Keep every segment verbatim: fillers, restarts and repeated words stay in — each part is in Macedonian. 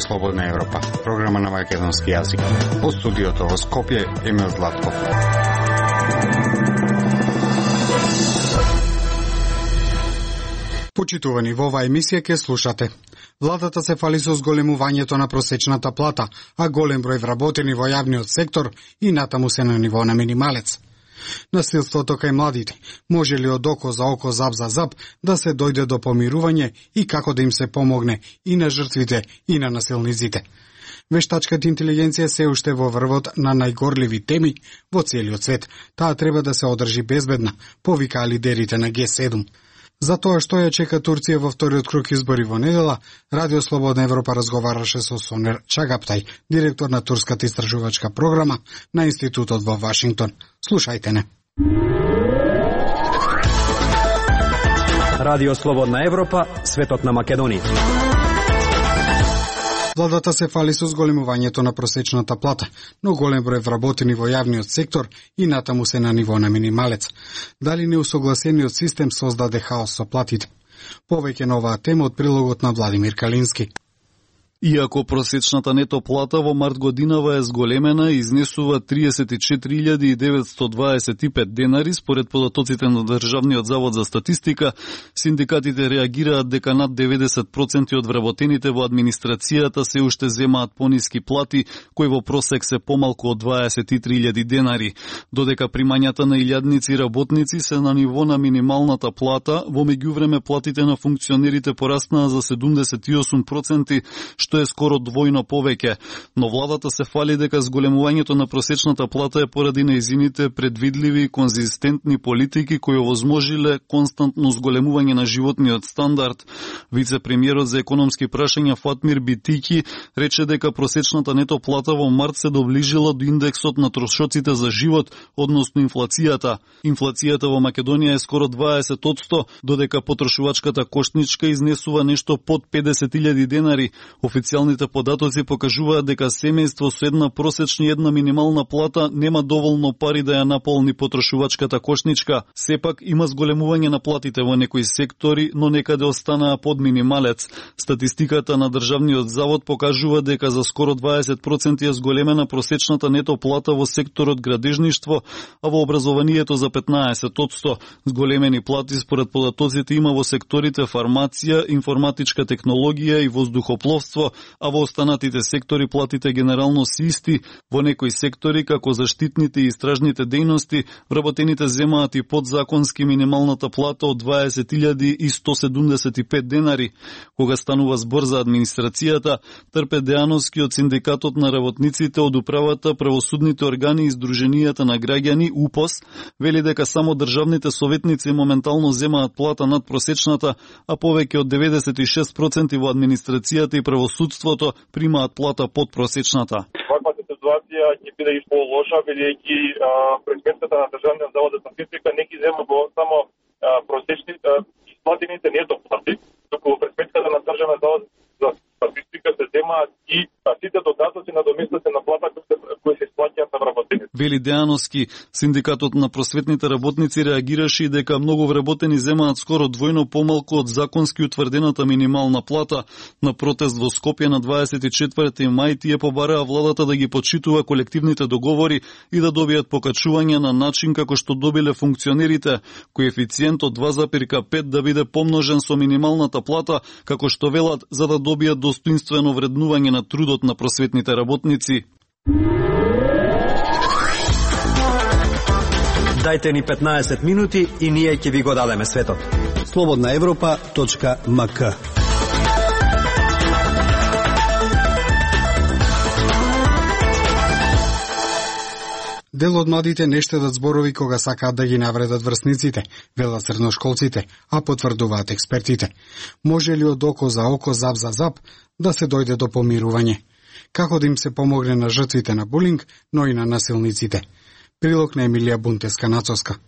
Слободна Европа, програма на македонски јазик. По студиото во Скопје, Емил Златков. Почитувани, во оваа емисија ке слушате. Владата се фали со зголемувањето на просечната плата, а голем број вработени во јавниот сектор и натаму се на ниво на минималец. Насилството кај младите, може ли од око за око, зап за зап, да се дојде до помирување и како да им се помогне и на жртвите и на насилниците? Вештачката интелигенција се уште во врвот на најгорливи теми во целиот свет. Таа треба да се одржи безбедна, повикаа лидерите на Г седум. За тоа што ја чека Турција во вториот круг избори во недела, Радио Слободна Европа разговараше со Сонер Чагаптай, директор на турската истражувачка програма на институтот во Вашингтон. Слушајте не. Радио Слободна Европа, светот на Македонија. Владата се фали со зголемувањето на просечната плата, но голем број вработени во јавниот сектор и натаму се на ниво на минималец. Дали неусогласениот систем создаде хаос со платите? Повеќе на оваа тема од прилогот на Владимир Калински. Иако просечната нето плата во март годинава е зголемена и изнесува триесет и четири илјади деветстотини дваесет и пет денари, според податоците на Државниот завод за статистика, синдикатите реагираат дека над деветдесет проценти од вработените во администрацијата се уште земаат пониски плати, кои во просек се помалку од дваесет и три илјади денари, додека примањата на илјадници работници се на ниво на минималната плата, во меѓувреме платите на функционерите пораснаа за седумдесет и осум проценти, што е скоро двојно повеќе, но владата се фали дека зголемувањето на просечната плата е поради нејзините предвидливи и конзистентни политики кои овозможиле константно зголемување на животниот стандард. Вице-премиерот за економски прашања Фатмир Битики рече дека просечната нето плата во март се доближила до индексот на трошоците за живот, односно инфлацијата. Инфлацијата во Македонија е скоро дваесет проценти, додека потрошувачката кошничка изнесува нешто под педесет илјади денари. Официјалните податоци покажуваат дека семејство со една просечна и една минимална плата нема доволно пари да ја наполни потрошувачката кошничка. Сепак има зголемување на платите во некои сектори, но некаде останаа под минималец. Статистиката на Државниот завод покажува дека за скоро дваесет проценти е зголемена просечната нето плата во секторот градежништво, а во образованието за петнаесет проценти. Зголемени плати според податоците има во секторите фармација, информатичка технологија и воздухопловство, а во останатите сектори платите генерално се исти. Во некои сектори, како заштитните и истражните дејности, вработените земаат и подзаконски минималната плата од дваесет илјади и сто седумдесет и пет денари. Кога станува збор за администрацијата, Трпе Дејановски од Синдикатот на работниците од управата, правосудните органи и Сдруженијата на граѓани УПОС вели дека само државните советници моментално земаат плата над просечната, а повеќе од деветдесет и шест проценти во администрацијата и правосудството примаат плата под просечната. Ваквата ситуација ќе биде и полоша, бидејќи пред сметката на Државниот завод за статистика не ги зема во само просечните исплатените нето плати, туку во сметката на Државниот завод за статистика се земаат и сите додатоци на доместите на плата кои се исплаќаат на вработените. Вели Дејановски, Синдикатот на просветните работници реагираше и дека многу вработени земаат скоро двојно помалку од законски утврдената минимална плата. На протест во Скопје на дваесет и четврти мај тие побараа владата да ги почитува колективните договори и да добијат покачување на начин како што добиле функционерите, коефициент од два запир пет да биде помножен со минималната плата, како што велат, за да добијат достоинствено вреднување на трудот на просветните работници. Дајте ни петнаесет минути и ние ќе ви го дадеме светот. слободна европа точка ем ка. Дел од младите не штедат зборови кога сакаат да ги навредат врсниците, велат средношколците, а потврдуваат експертите. Може ли од око за око, зап за зап, да се дојде до помирување? Како да им се помогне на жртвите на булинг, но и на насилниците? Прилог на Емилија Бунтеска-Нацовска.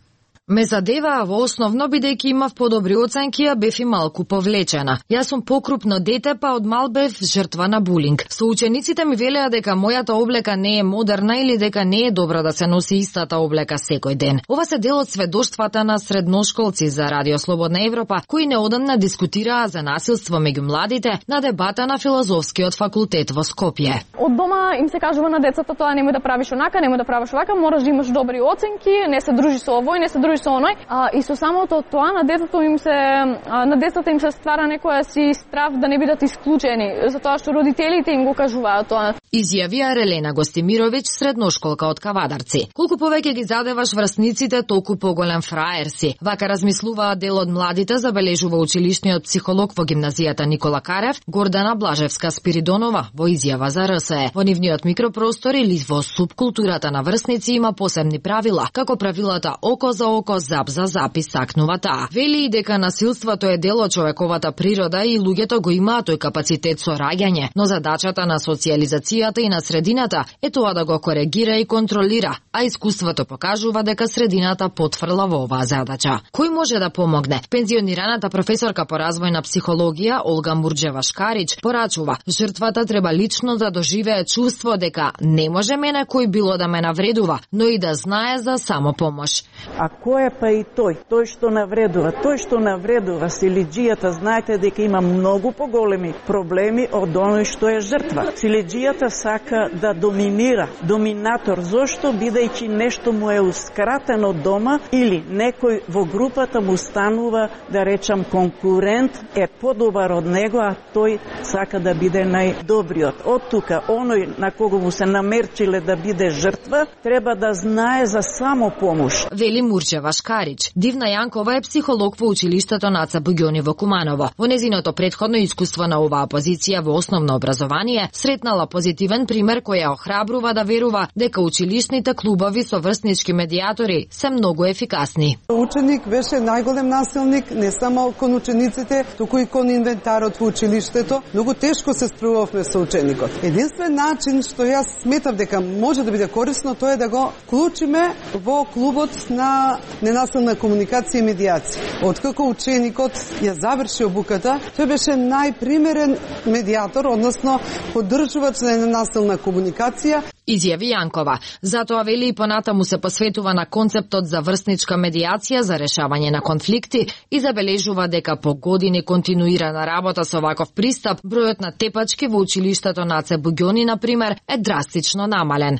Ме задеваа во основно бидејќи имав подобри оценки, а бев и малку повлечена. Јас сум покрупно дете, па од мал бев жртва на булинг. Соучениците ми велеа дека мојата облека не е модерна или дека не е добра да се носи истата облека секој ден. Ова се дел од сведоштвата на средношколци за Радио Слободна Европа, кои неодамна дискутираа за насилство меѓу младите на дебата на Филозофскиот факултет во Скопје. Од дома им се кажува на децата тоа немој да правиш онака, немој да правиш овака, мораш да имаш добри оценки, не се дружи со овој, не се дружи со оној. А, и со самото тоа на детето им се а, на децата им се ствара некоја си страв да не бидат исклучени, затоа што родителите им го кажуваат тоа. Изјавија Релена Гостимировиќ, средношколка од Кавадарци. Колку повеќе ги задеваш врсниците, толку поголем фраер си. Вака размислуваа дел од младите, забележува училишниот психолог во гимназијата Никола Карев, Гордана Блажевска Спиридонова, во изјава за Р С Е. Во нивниот микропростор или во субкултурата на врсници има посебни правила, како правилата око за око, зап за зап, истакнува таа. Вели и дека насилството е дел од човековата природа и луѓето го имаат тој капацитет со раѓање, но задачата на социјализацијата и на средината е тоа да го коригира и контролира, а искуството покажува дека средината потфрла во оваа задача. Кој може да помогне? Пензионираната професорка по развојна психологија Олга Мурџева-Шкарич порачува, жртвата треба лично да доживее чувство дека не може мене кој било да ме навредува, но и да знае за самопомош. А кој е па и тој? Тој што навредува, тој што навредува силиџијата, знаете дека има многу поголеми проблеми од оној што е жртва. Силиџијата сака да доминира, доминатор, зошто бидејќи нешто му е ускратено дома или некој во групата му станува, да речам, конкурент е подобар од него, а тој сака да биде најдобриот. Од тука, оној на кого му се намерчиле да биде жртва, треба да знае за самопомош. Вели Мурџева-Шкарич. Дивна Јанкова е психолог во училиштето Наца Буѓони во Куманово. Во незиното претходно искуство на оваа позиција во основно образование, сретнала позитивен пример кој ја охрабрува да верува дека училишните клубови со врснички медијатори се многу ефикасни. Ученик беше најголем насилник не само кон учениците, туку и кон инвентарот во училиштето. Многу тешко се справувавме со ученикот. Единствен начин што јас сметав дека може да биде корисно, тоа е да го вклучиме во клубот на ненасилна комуникација и медијација. Откако ученикот ја заврши обуката, тој беше најпримерен медијатор, односно поддржувач на ненасилна комуникација. Изјави Јанкова. Затоа вели и понатаму се посветува на концептот за врсничка медијација за решавање на конфликти и забележува дека по години континуирана работа со ваков пристап, бројот на тепачки во училиштето Наце Буѓони, на пример, е драстично намален.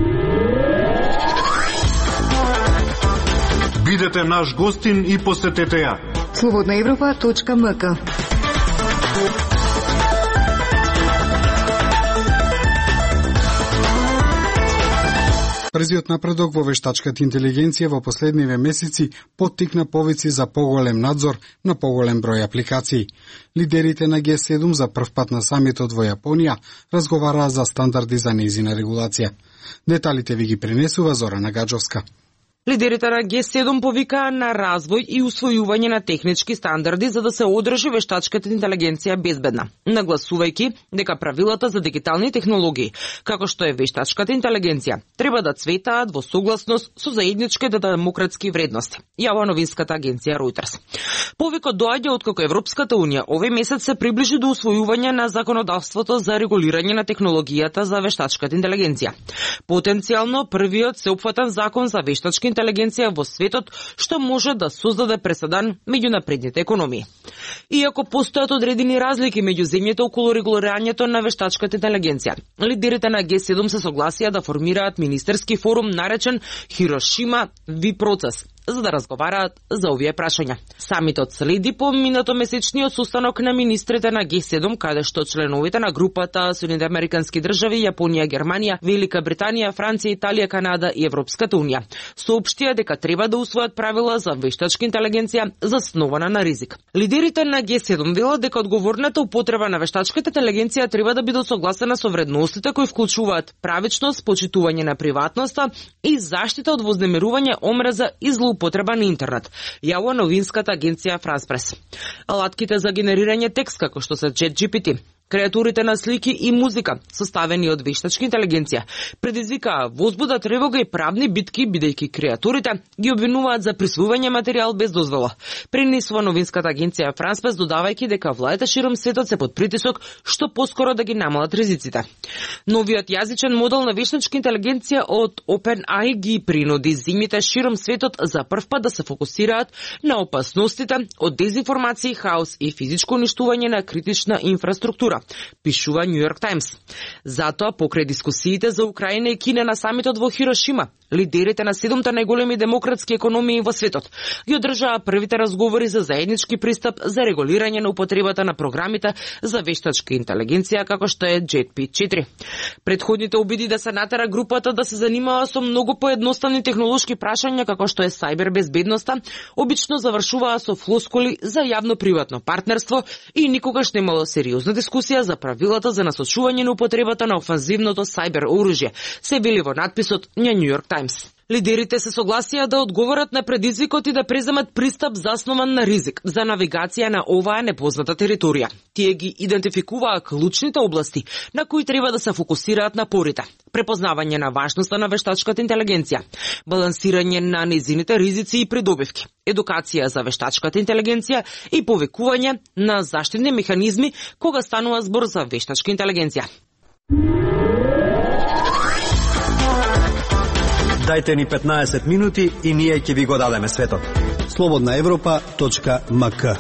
Бидете наш гостин и посетете ја. слободна европа точка ем ка. Брзиот напредок во вештачката интелигенција во последниве месеци поттикна повици за поголем надзор на поголем број апликации. Лидерите на Г седум за прв пат на самитот во Јапонија разговараа за стандарди за нејзина регулација. Деталите ви ги пренесува Зорана Гаджовска. Лидерите на Г седум повикаа на развој и усвојување на технички стандарди за да се одржи вештачката интелигенција безбедна, нагласувајќи дека правилата за дигитални технологии, како што е вештачката интелигенција, треба да цветаат во согласност со заедничките демократски вредности, јава новинската агенција Reuters. Повикот доаѓа откако Европската унија овој месец се приближи до усвојување на законодавството за регулирање на технологијата за вештачката интелигенција. Потенцијално првиот сеопфатен закон за вештачка интелигенција во светот, што може да создаде преседан меѓу напредните економии. Иако постојат одредени разлики меѓу земјите околу регулирањето на вештачката интелигенција, лидерите на Г седум се согласија да формираат министерски форум наречен Хирошима Ви процес, за да разговараат за овие прашања. Самитот следи по минатомесечниот состанок на министрите на Г седум, каде што членовите на групата Соединените американски држави, Јапонија, Германија, Велика Британија, Франција, Италија, Канада и Европската унија соопштија дека треба да усвојат правила за вештачка интелигенција заснована на ризик. Лидерите на Г седум велат дека одговорната употреба на вештачката интелигенција треба да биде согласена со вредностите кои вклучуваат правичност, почитување на приватноста и заштита од вознемирување, омраза и злоупотреба на интернет, јава новинската агенција France Press. Алатките за генерирање текст, како што се Чет Джи Пи Ти, Креатурите на слики и музика, составени од вештачка интелигенција, предизвикаа возбуда, тревога и правни битки, бидејќи креатурите ги обвинуваат за присвојување материјал без дозвола. Пренесува новинската агенција Франс Прес, додавајќи дека владите широм светот се под притисок што поскоро да ги намалат ризиците. Новиот јазичен модел на вештачка интелигенција од OpenAI ги принуди земјите широм светот за прв пат да се фокусираат на опасностите од дезинформација, хаос и физичко уништување на критична инфраструктура, пишува Нью Йорк Таймс. Затоа, покрај дискусиите за Украина и Кина на самитот во Хирошима, лидерите на седумте најголеми демократски економии во светот ги одржаа првите разговори за заеднички пристап за регулирање на употребата на програмите за вештачка интелигенција како што е Джет Пи четири. Предходните обиди да се натера групата да се занимава со многу поедноставни технолошки прашања како што е сајбер безбедноста, обично завршуваа со флоскули за јавно-приватно партнерство и никогаш немало сериозна дискусија за правилата за насочување на употребата на офанзивното сајбер оружје, се били во надписот на Нью Йорк Таймс. Лидерите се согласија да одговорат на предизвикот и да преземат пристап заснован на ризик за навигација на оваа непозната територија. Тие ги идентификуваа клучните области на кои треба да се фокусираат напорите: препознавање на важноста на вештачката интелигенција, балансирање на незините ризици и придобивки, едукација за вештачката интелигенција и повикување на заштитни механизми кога станува збор за вештачка интелигенција. Дајте ни петнаесет минути и ние ќе ви го дадеме светот. Слободна Европа точка ем ка.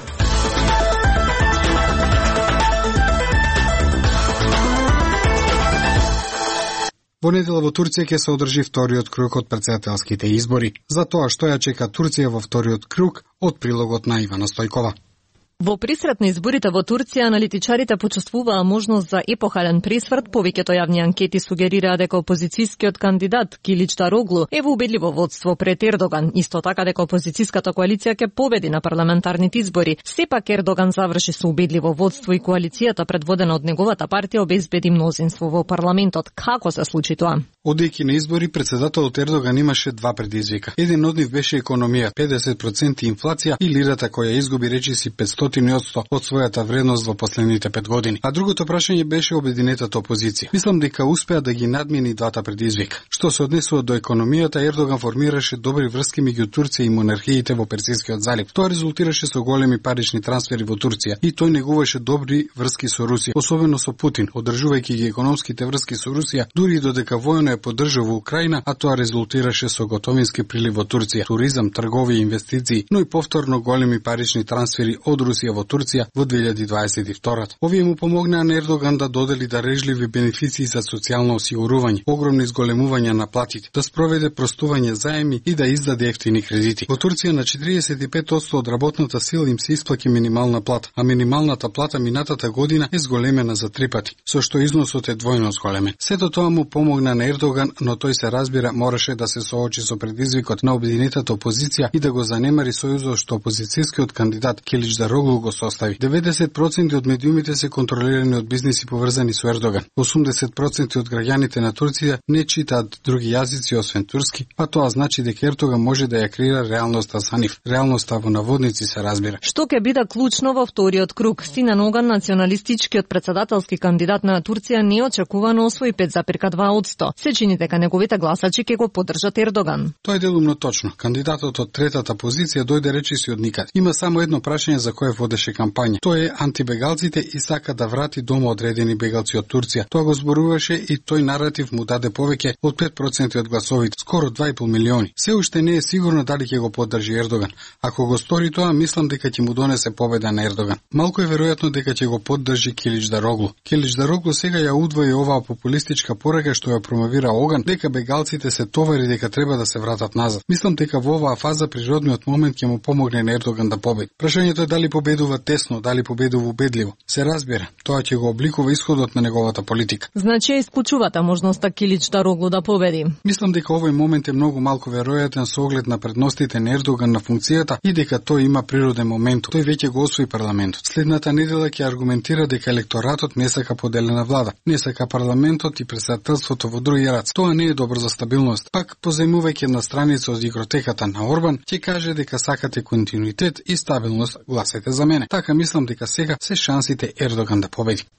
Во недела во Турција ќе се одржи вториот круг од претседателските избори. За тоа што ја чека Турција во вториот круг, од прилогот на Ивана Стојкова. Во пресрет на изборите во Турција, аналитичарите почувствуваа можност за епохален пресврт. Повеќето јавни анкети сугерираа дека опозицијскиот кандидат Килич Дароглу е во убедливо водство пред Ердоган. Исто така дека опозицијската коалиција ќе победи на парламентарните избори. Сепак Ердоган заврши со убедливо водство и коалицијата предводена од неговата партија обезбеди мнозинство во парламентот. Како се случи тоа? Одејќи на избори, претседателот Ердоган имаше два предизвика. Еден од нив беше економија, педесет проценти инфлација и лирата која изгуби речиси петстотини одсто од својата вредност во последните пет години. А другото прашање беше обединетата опозиција. Мислам дека успеа да ги надмени двата предизвика. Што се однесува до економијата, Ердоган формираше добри врски меѓу Турција и монархиите во Персискиот залив. Тоа резултираше со големи парични трансфери во Турција и тој негуваше добри врски со Русија, особено со Путин, одржувајќи ги економските врски со Русија, дури додека војно ја поддржува Украина, а тоа резултираше со готовински прилив во Турција, туризам, трговија, инвестиции, но и повторно големи парични трансфери од Русија во Турција во две илјади дваесет и втора. Овие му помогнаа на Ердоган да додели дарежливи бенефиции за социјално осигурување, огромно изголемување на платите, да спроведе простување заеми и да издаде ефтини кредити. Во Турција на четириесет и пет одсто од работната сила им се исплаќа минимална плата, а минималната плата минатата година е зголемена за три пати, со што износот е двојно зголемен. Сето тоа му помогна на Ердоган, но тој се разбира мораше да се соочи со предизвикот на обединетата опозиција и да го занемари сојузот што опозицијскиот кандидат Килич Дароглу го состави. деветдесет проценти од медиумите се контролирани од бизниси поврзани со Ердоган. осумдесет проценти од граѓаните на Турција не читаат други јазици освен турски, а тоа значи дека Ердоган може да ја креира реалноста за нив. Реалноста во наводници се разбира. Што ќе биде клучно во вториот круг? Синан Оган, националистичкиот претседателски кандидат на Турција, неочекувано освои пет зарез два одсто. Се чини дека неговите гласачи ќе го поддржат Ердоган. Тоа е делумно точно. Кандидатот од третата позиција дојде речиси од никаде. Има само едно прашање за кое водеше кампања. Тоа е антибегалците и сака да врати дома одредени бегалци од Турција. Тоа го зборуваше и тој наратив му даде повеќе од пет проценти од гласовите, скоро два и пол милиони. Се уште не е сигурно дали ќе го поддржи Ердоган. Ако го стори тоа, мислам дека ќе му донесе победа на Ердоган. Малку е веројатно дека ќе го поддржи Килич Дароглу. Килич Дароглу сега ја удвои оваа популистичка порака што ја промовира Оган, дека бегалците се товари дека треба да се вратат назад. Мислам дека во оваа фаза природниот момент ќе му помогне на Ердоган да победи. Прашањето е дали победува тесно, дали победува убедливо. Се разбира, тоа ќе го обликува исходот на неговата политика. Значи ја исклучувате можноста Килич Дароглу да победи? Мислам дека овој момент е многу малку веројатен со оглед на предностите на Ердоган на функцијата и дека тој има природен момент. Тој веќе го освои парламентот. Следната недела ќе аргументира дека електоратот не сака поделена влада, не сака парламентот и претседателството во други раце. Тоа не е добро за стабилност. Пак, позајмувајќи на страница од игротеката на Орбан, ќе каже дека сакате континуитет и стабилност, гласете за мене. Така мислам дека сега се шансите Ердоган да победи.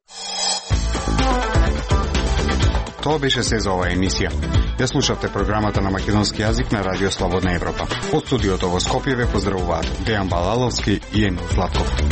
Тоа беше се за оваа емисија. Ја слушавте програмата на македонски јазик на Радио Слободна Европа. Од студиото во Скопје ве поздравуваат Дејан Балаловски и Емил Златков.